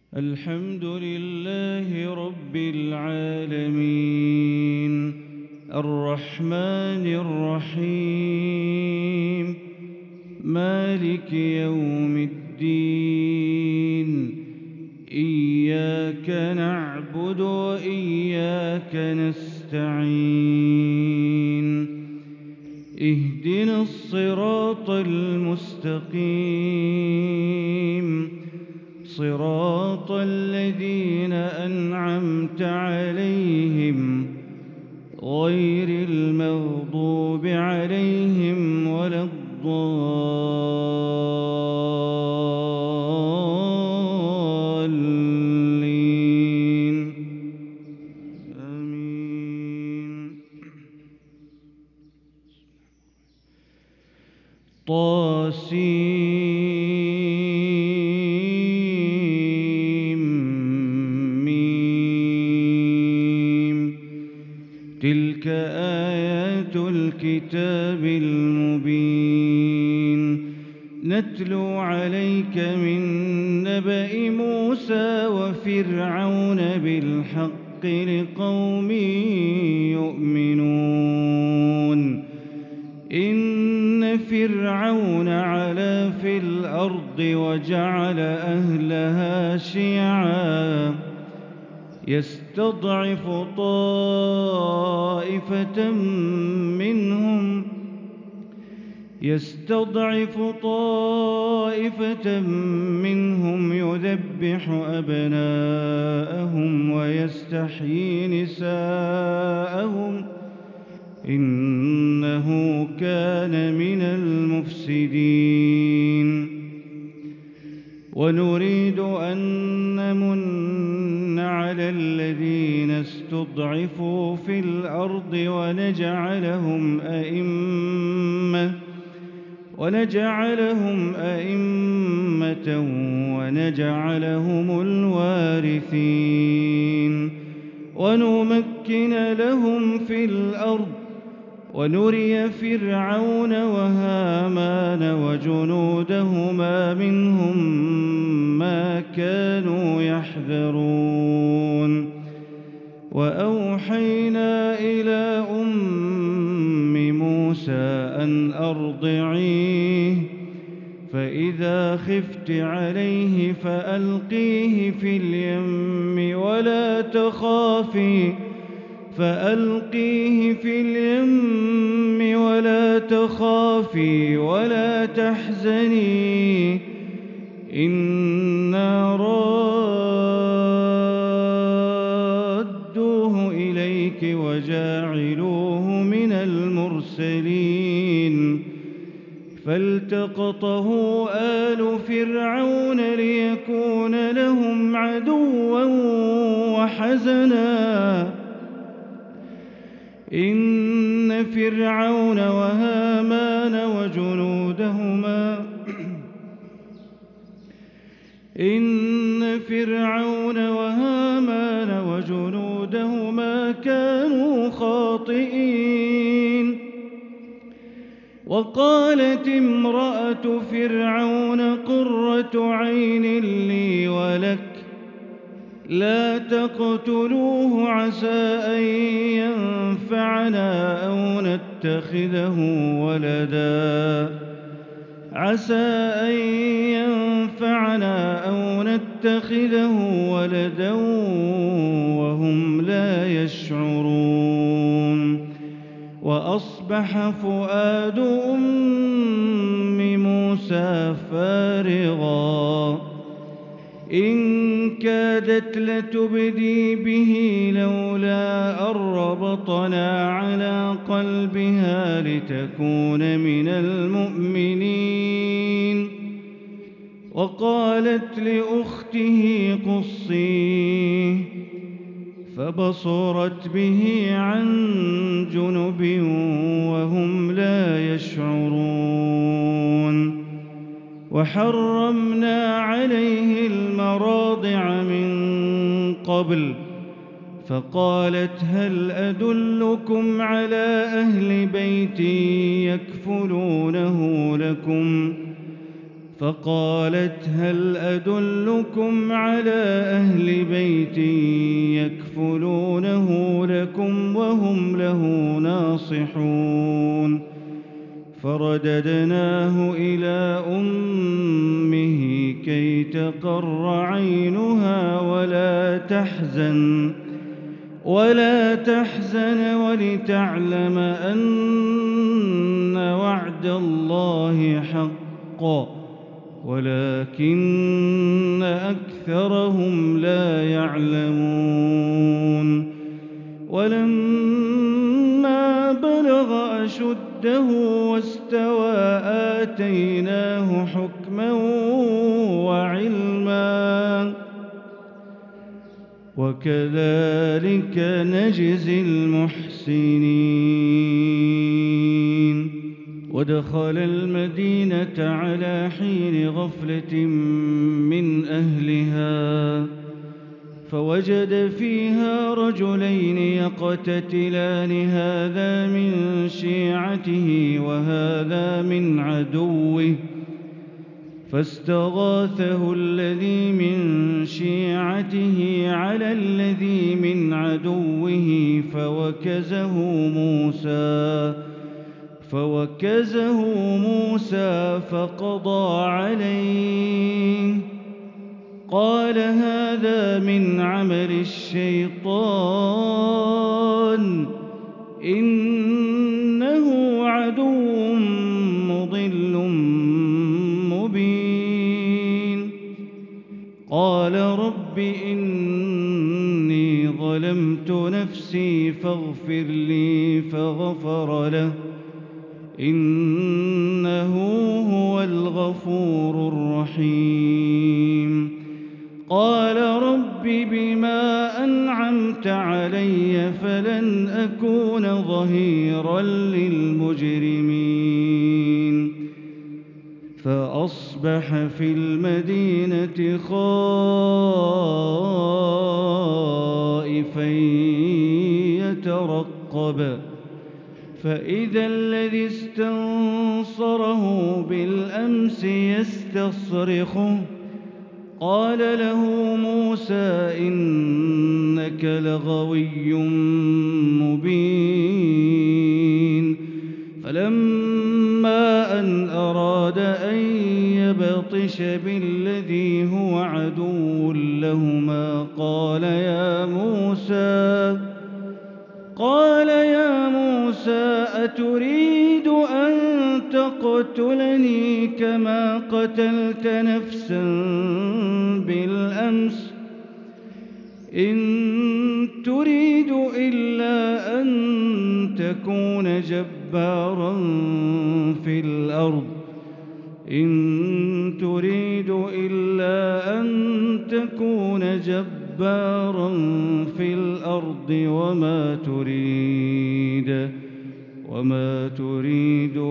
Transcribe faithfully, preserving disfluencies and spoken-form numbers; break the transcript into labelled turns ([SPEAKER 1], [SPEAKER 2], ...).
[SPEAKER 1] الحمد لله رب العالمين الرحمن الرحيم مالك يوم الدين إياك نعبد وإياك نستعين اهدنا الصراط المستقيم صراط الذين أنعمت عليهم غير المغضوب عليهم ولا الضالين آمين. طاسيم ميم تلك آيات الكتاب المبين نتلو عليك من نبأ موسى وفرعون بالحق لقوم يؤمنون إن فرعون علا في الأرض وجعل أهلها شيعا يستضعف طائفة منهم يستضعف طائفة منهم يذبح أبناءهم ويستحيي نساءهم إنه كان من المفسدين ونريد أن نمن على الذين استضعفوا في الأرض ونجعلهم أئمة ونجعلهم أئمة ونجعلهم الوارثين ونمكن لهم في الأرض ونري فرعون وهامان وجنودهما منهم ما كانوا يحذرون وأوحينا إلى أم موسى أن أرضعيه فإذا خفت عليه فألقيه في اليم ولا تخافي فألقيه في اليم ولا تخافي ولا تحزني إنا رادوه إليك وجاعلوه من المرسلين فالتقطه آل فرعون ليكون لهم عدوا وحزنا إن فرعون وهامان وجنودهما إن فرعون وهامان وجنودهما كانوا خاطئين وقالت امرأة فرعون قرة عين لي ولك لا تقتلوه عسى أن ينفعنا أو نتخذه ولدا عسى أن ينفعنا أو نتخذه ولدا وهم لا يشعرون وأصبح فؤاد أم موسى فارغا إن كادت لتبدي به لولا أن ربطنا على قلبها لتكون من المؤمنين وقالت لأخته قصيه فبصرت به عن جنب وهم لا يشعرون وحرمنا عليه المراضع من قبل فقالت هل أدلكم على أهل بيت يكفلونه لكم فقالت هل أدلكم على أهل بيت يكفلونه لكم وهم له ناصحون فرددناه إلى أمه كي تقر عينها ولا تحزن ولا تحزن ولتعلم أن وعد الله حق ولكن أكثرهم لا يعلمون ولما بلغ أشده واستوى آتيناه حكما وعلما وكذلك نجزي المحسنين ودخل المدينة على حين غفلة من أهلها فوجد فيها رجلين يقتتلان هذا من شيعته وهذا من عدوه فاستغاثه الذي من شيعته على الذي من عدوه فوكزه موسى فوكزه موسى فقضى عليه قال هذا من عمل الشيطان إنه عدو مضل مبين قال رب إني ظلمت نفسي فاغفر لي فغفر له إنه هو الغفور الرحيم قال رب بما أنعمت علي فلن أكون ظهيرا للمجرمين فأصبح في المدينة خائفا يترقب فإذا الذي استنصره بالأمس يستصرخه قال له موسى إنك لغوي مبين فلما أن أراد أن يبطش بالذي هو عدو لهما قال يا موسى قال يا موسى أتريد أن تقتلني كما قتلت نفسا بالأمس إن تريد إلا أن تكون جبارا في الأرض إن تريد إلا أن تكون جبارا في الأرض وما تريد وما تريد